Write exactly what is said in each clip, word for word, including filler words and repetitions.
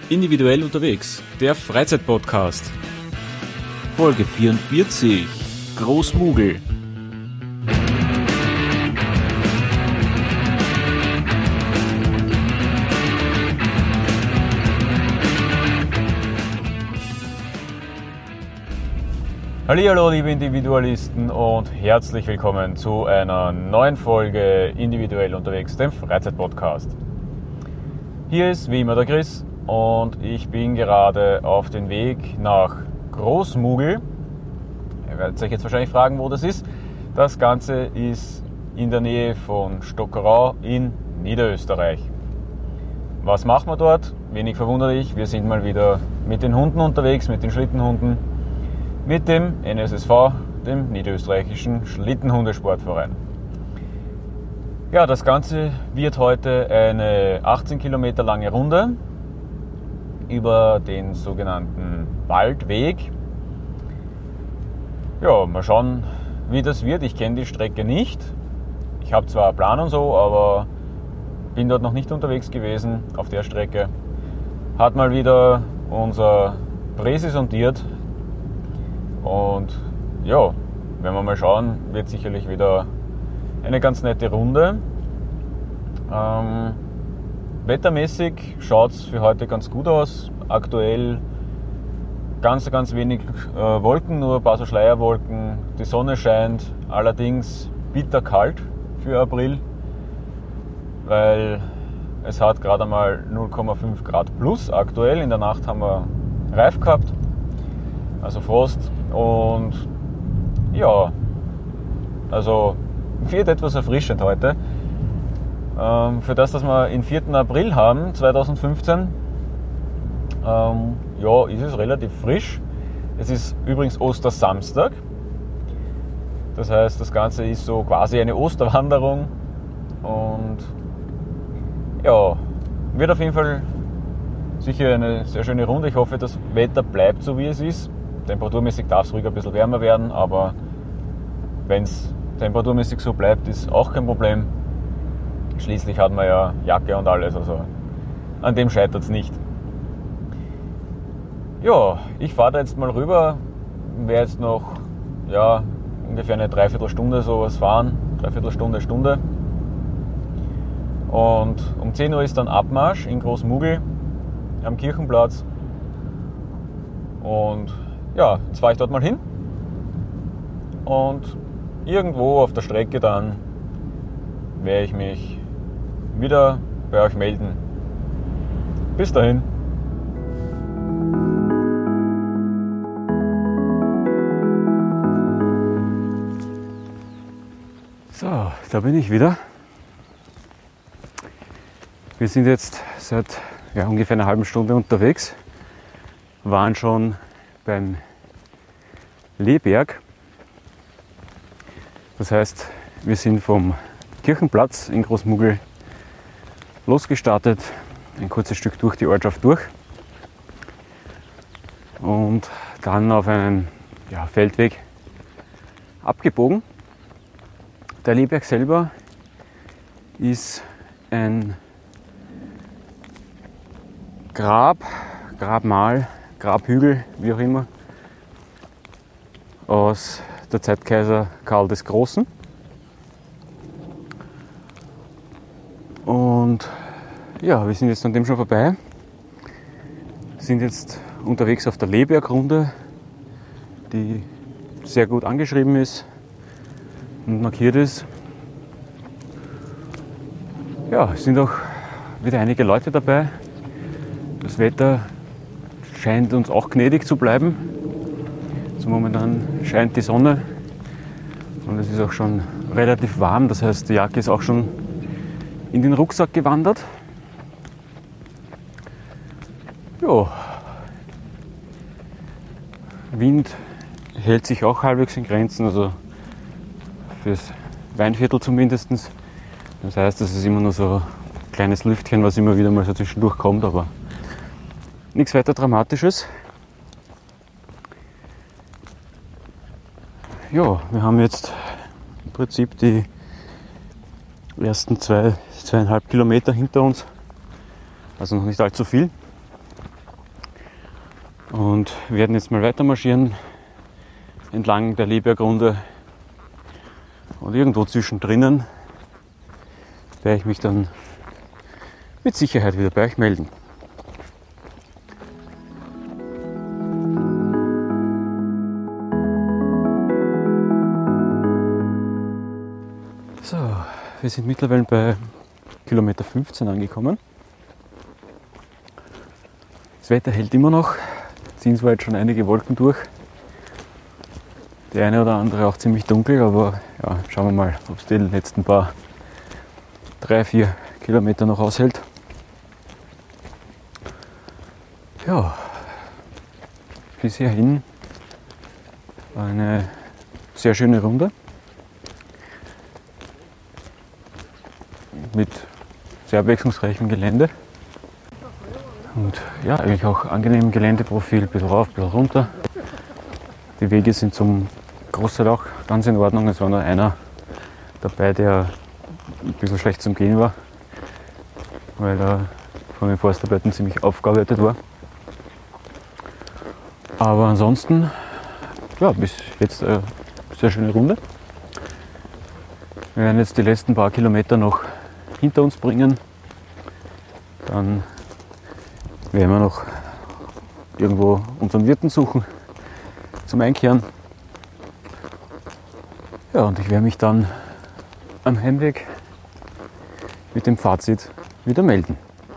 Individuell unterwegs, der Freizeitpodcast. Folge vierundvierzig, Großmugel. Hallihallo liebe Individualisten und herzlich willkommen zu einer neuen Folge Individuell unterwegs, dem Freizeitpodcast. Hier ist wie immer der Chris und ich bin gerade auf dem Weg nach Großmugel. Ihr werdet euch jetzt wahrscheinlich fragen, wo das ist. Das Ganze ist in der Nähe von Stockerau in Niederösterreich. Was machen wir dort? Wenig verwunderlich, wir sind mal wieder mit den Hunden unterwegs, mit den Schlittenhunden, mit dem N S S V, dem Niederösterreichischen Schlittenhundesportverein. Ja, das Ganze wird heute eine achtzehn Kilometer lange Runde über den sogenannten Waldweg. Ja, mal schauen, wie das wird. Ich kenne die Strecke nicht. Ich habe zwar einen Plan und so, aber bin dort noch nicht unterwegs gewesen auf der Strecke. Hat mal wieder unser Präsi sondiert. Und ja, wenn wir mal schauen, wird sicherlich wieder eine ganz nette Runde. Ähm, wettermäßig schaut es für heute ganz gut aus. Aktuell ganz, ganz wenig äh, Wolken, nur ein paar so Schleierwolken. Die Sonne scheint, allerdings bitterkalt für April, weil es hat gerade einmal null Komma fünf Grad plus aktuell. In der Nacht haben wir Reif gehabt, also Frost. Und ja, also wird etwas erfrischend heute. Ähm, für das, dass wir den vierten April haben, zweitausendfünfzehn, ähm, ja, ist es relativ frisch. Es ist übrigens Ostersamstag. Das heißt, das Ganze ist so quasi eine Osterwanderung. Und ja, wird auf jeden Fall sicher eine sehr schöne Runde. Ich hoffe, das Wetter bleibt so, wie es ist. Temperaturmäßig darf es ruhig ein bisschen wärmer werden, aber wenn es temperaturmäßig so bleibt, ist auch kein Problem. Schließlich hat man ja Jacke und alles, also an dem scheitert es nicht. Ja, ich fahre da jetzt mal rüber, werde jetzt noch ja, ungefähr eine Dreiviertelstunde sowas fahren, Dreiviertelstunde, Stunde. Und um zehn Uhr ist dann Abmarsch in Großmugel am Kirchenplatz. Und ja, jetzt fahre ich dort mal hin und irgendwo auf der Strecke dann werde ich mich wieder bei euch melden. Bis dahin. So, da bin ich wieder. Wir sind jetzt seit ja, ungefähr einer halben Stunde unterwegs, waren schon beim Lehberg. Das heißt, wir sind vom Kirchenplatz in Großmugel losgestartet, ein kurzes Stück durch die Ortschaft durch und dann auf einen ja, Feldweg abgebogen. Der Lehberg selber ist ein Grab, Grabmal, Grabhügel, wie auch immer, aus der Zeit Kaiser Karl des Großen. Und ja, wir sind jetzt an dem schon vorbei. Sind jetzt unterwegs auf der Lehbergrunde, die sehr gut angeschrieben ist und markiert ist. Ja, es sind auch wieder einige Leute dabei. Das Wetter scheint uns auch gnädig zu bleiben. Also momentan scheint die Sonne und es ist auch schon relativ warm. Das heißt, die Jacke ist auch schon in den Rucksack gewandert. Ja. Wind hält sich auch halbwegs in Grenzen, also fürs Weinviertel zumindest. Das heißt, es ist immer nur so ein kleines Lüftchen, was immer wieder mal so zwischendurch kommt, aber nichts weiter Dramatisches. Ja, wir haben jetzt im Prinzip die ersten zwei, zweieinhalb Kilometer hinter uns. Also noch nicht allzu viel. und werden jetzt mal weiter marschieren entlang der Lehbergrunde, und irgendwo zwischendrin werde ich mich dann mit Sicherheit wieder bei euch melden. So, wir sind mittlerweile bei Kilometer fünfzehn angekommen. Das Wetter hält immer noch, ziehen zwar jetzt schon einige Wolken durch. Die eine oder andere auch ziemlich dunkel, aber ja, schauen wir mal, ob es die letzten paar drei, vier Kilometer noch aushält. Ja, bis hierhin eine sehr schöne Runde mit sehr abwechslungsreichem Gelände und ja, eigentlich auch angenehmem Geländeprofil, ein bisschen rauf, ein bisschen runter. Die Wege sind zum Großteil auch ganz in Ordnung. Es war nur einer dabei, der ein bisschen schlecht zum Gehen war, weil er von den Forstarbeiten ziemlich aufgearbeitet war. Aber ansonsten, ja, bis jetzt eine sehr schöne Runde. Wir werden jetzt die letzten paar Kilometer noch hinter uns bringen. Dann werden wir noch irgendwo unseren Wirten suchen zum Einkehren. Ja, und ich werde mich dann am Heimweg mit dem Fazit wieder melden.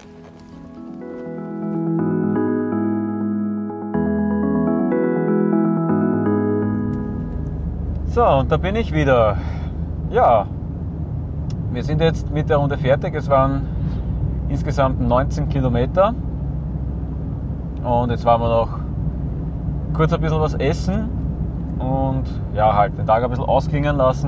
So, und da bin ich wieder. Ja, wir sind jetzt mit der Runde fertig. Es waren insgesamt neunzehn Kilometer. Und jetzt waren wir noch kurz ein bisschen was essen und ja, halt den Tag ein bisschen ausklingen lassen.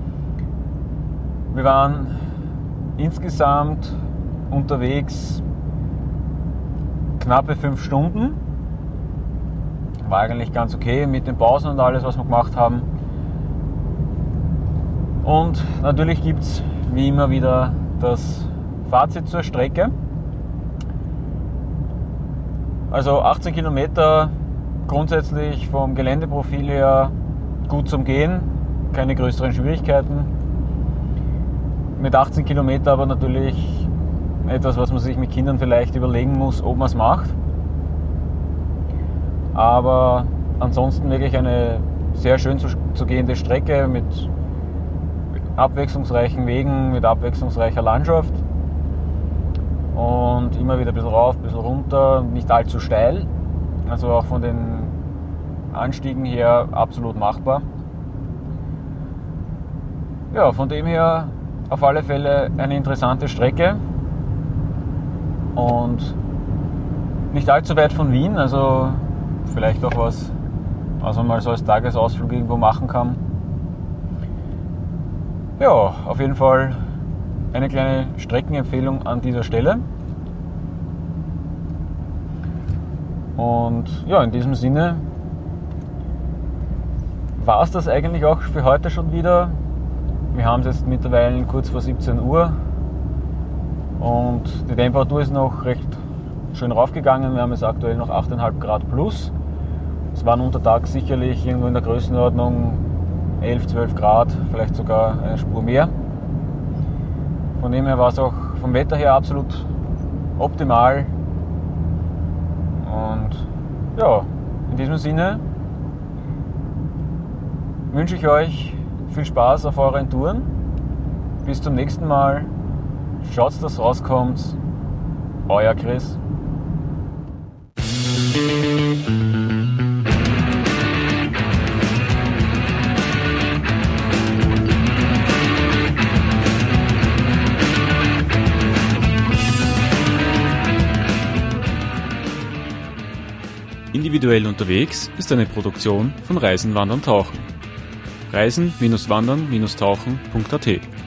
Wir waren insgesamt unterwegs knappe fünf Stunden. War eigentlich ganz okay mit den Pausen und alles, was wir gemacht haben. Und natürlich gibt es wie immer wieder das Fazit zur Strecke. Also achtzehn Kilometer grundsätzlich vom Geländeprofil her gut zum Gehen, keine größeren Schwierigkeiten. Mit achtzehn Kilometer aber natürlich etwas, was man sich mit Kindern vielleicht überlegen muss, ob man es macht. Aber ansonsten wirklich eine sehr schön zu, zu gehende Strecke mit abwechslungsreichen Wegen, mit abwechslungsreicher Landschaft. Und immer wieder ein bisschen rauf, ein bisschen runter, nicht allzu steil. Also auch von den Anstiegen her absolut machbar. Ja, von dem her auf alle Fälle eine interessante Strecke. Und nicht allzu weit von Wien, also vielleicht auch was, was man mal so als Tagesausflug irgendwo machen kann. Ja, auf jeden Fall eine kleine Streckenempfehlung an dieser Stelle. Und ja, in diesem Sinne war es das eigentlich auch für heute schon wieder. Wir haben es jetzt mittlerweile kurz vor siebzehn Uhr und die Temperatur ist noch recht schön raufgegangen. Wir haben jetzt aktuell noch acht Komma fünf Grad plus. Es waren untertags sicherlich irgendwo in der Größenordnung elf, zwölf Grad, vielleicht sogar eine Spur mehr. Von dem her war es auch vom Wetter her absolut optimal. Und ja, in diesem Sinne wünsche ich euch viel Spaß auf euren Touren. Bis zum nächsten Mal. Schaut, dass rauskommt. Euer Chris. Individuell unterwegs ist eine Produktion von Reisen, Wandern, Tauchen. Reisen Wandern Tauchen punkt at